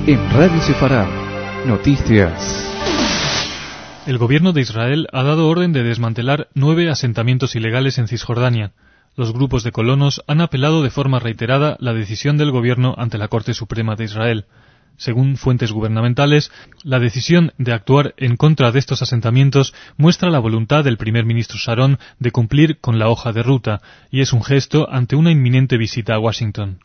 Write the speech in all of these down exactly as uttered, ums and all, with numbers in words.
En Radio Sefarad, noticias. El gobierno de Israel ha dado orden de desmantelar nueve asentamientos ilegales en Cisjordania. Los grupos de colonos han apelado de forma reiterada la decisión del gobierno ante la Corte Suprema de Israel. Según fuentes gubernamentales, la decisión de actuar en contra de estos asentamientos muestra la voluntad del primer ministro Sharon de cumplir con la hoja de ruta y es un gesto ante una inminente visita a Washington.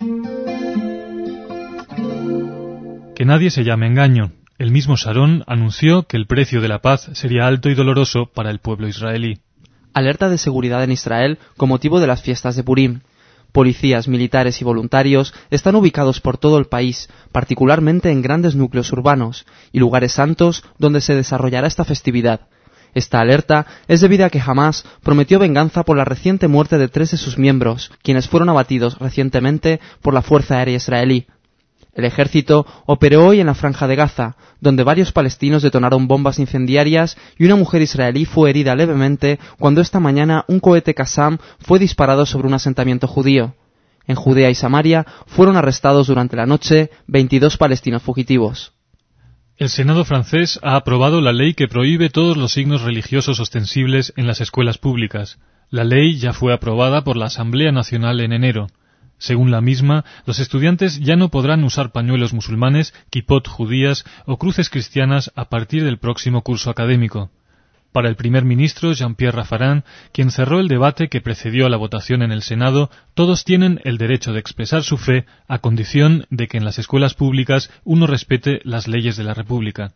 Que nadie se llame engaño. El mismo Sharon anunció que el precio de la paz sería alto y doloroso para el pueblo israelí. Alerta de seguridad en Israel con motivo de las fiestas de Purim. Policías, militares y voluntarios están ubicados por todo el país, particularmente en grandes núcleos urbanos y lugares santos donde se desarrollará esta festividad. Esta alerta es debido a que Hamás prometió venganza por la reciente muerte de tres de sus miembros, quienes fueron abatidos recientemente por la Fuerza Aérea Israelí. El ejército operó hoy en la Franja de Gaza, donde varios palestinos detonaron bombas incendiarias y una mujer israelí fue herida levemente cuando esta mañana un cohete Qassam fue disparado sobre un asentamiento judío. En Judea y Samaria fueron arrestados durante la noche veintidós palestinos fugitivos. El Senado francés ha aprobado la ley que prohíbe todos los signos religiosos ostensibles en las escuelas públicas. La ley ya fue aprobada por la Asamblea Nacional en enero. Según la misma, los estudiantes ya no podrán usar pañuelos musulmanes, kipot judías o cruces cristianas a partir del próximo curso académico. Para el primer ministro Jean-Pierre Raffarin, quien cerró el debate que precedió a la votación en el Senado, todos tienen el derecho de expresar su fe a condición de que en las escuelas públicas uno respete las leyes de la República.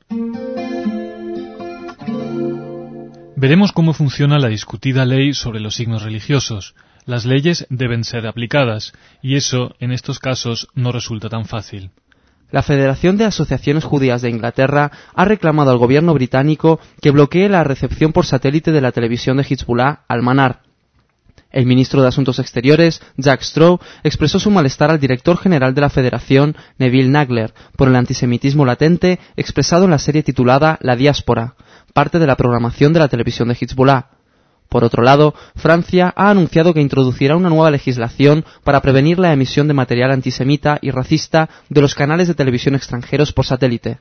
Veremos cómo funciona la discutida ley sobre los signos religiosos. Las leyes deben ser aplicadas, y eso, en estos casos, no resulta tan fácil. La Federación de Asociaciones Judías de Inglaterra ha reclamado al gobierno británico que bloquee la recepción por satélite de la televisión de Hezbollah Al-Manar. El ministro de Asuntos Exteriores, Jack Straw, expresó su malestar al director general de la Federación, Neville Nagler, por el antisemitismo latente expresado en la serie titulada La Diáspora, parte de la programación de la televisión de Hezbollah. Por otro lado, Francia ha anunciado que introducirá una nueva legislación para prevenir la emisión de material antisemita y racista de los canales de televisión extranjeros por satélite.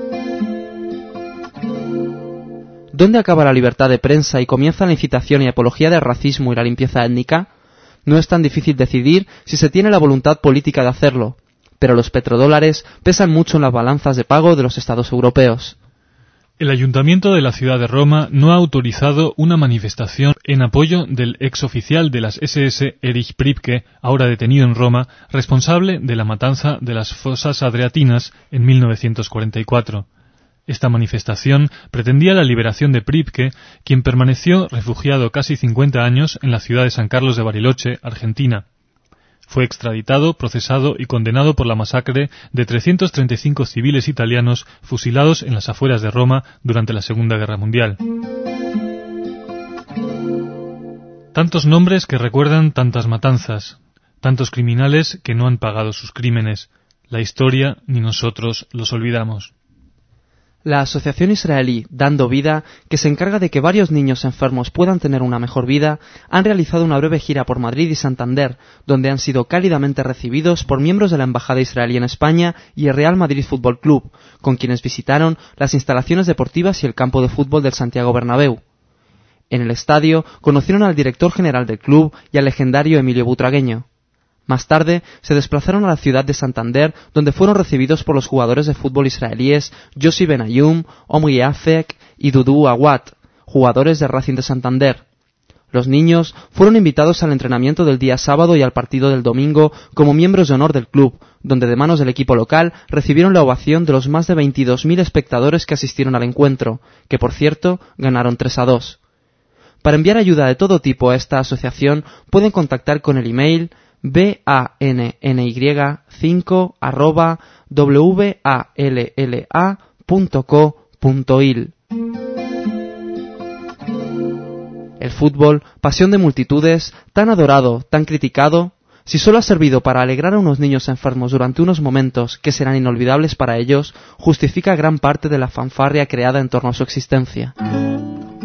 ¿Dónde acaba la libertad de prensa y comienza la incitación y apología del racismo y la limpieza étnica? No es tan difícil decidir si se tiene la voluntad política de hacerlo, pero los petrodólares pesan mucho en las balanzas de pago de los estados europeos. El Ayuntamiento de la ciudad de Roma no ha autorizado una manifestación en apoyo del exoficial de las ese ese Erich Priebke, ahora detenido en Roma, responsable de la matanza de las fosas Adriatinas en mil novecientos cuarenta y cuatro. Esta manifestación pretendía la liberación de Priebke, quien permaneció refugiado casi cincuenta años en la ciudad de San Carlos de Bariloche, Argentina. Fue extraditado, procesado y condenado por la masacre de trescientos treinta y cinco civiles italianos fusilados en las afueras de Roma durante la Segunda Guerra Mundial. Tantos nombres que recuerdan tantas matanzas, tantos criminales que no han pagado sus crímenes. La historia ni nosotros los olvidamos. La asociación israelí Dando Vida, que se encarga de que varios niños enfermos puedan tener una mejor vida, han realizado una breve gira por Madrid y Santander, donde han sido cálidamente recibidos por miembros de la Embajada israelí en España y el Real Madrid Fútbol Club, con quienes visitaron las instalaciones deportivas y el campo de fútbol del Santiago Bernabéu. En el estadio conocieron al director general del club y al legendario Emilio Butragueño. Más tarde se desplazaron a la ciudad de Santander, donde fueron recibidos por los jugadores de fútbol israelíes Yossi Benayoun, Omri Afek y Dudu Awad, jugadores de Racing de Santander. Los niños fueron invitados al entrenamiento del día sábado y al partido del domingo como miembros de honor del club, donde de manos del equipo local recibieron la ovación de los más de veintidós mil espectadores que asistieron al encuentro, que por cierto ganaron tres a dos. Para enviar ayuda de todo tipo a esta asociación pueden contactar con el email b a n n y cinco arroba w a l l a punto co punto i l. El fútbol, pasión de multitudes, tan adorado, tan criticado, si solo ha servido para alegrar a unos niños enfermos durante unos momentos que serán inolvidables para ellos, justifica gran parte de la fanfarria creada en torno a su existencia.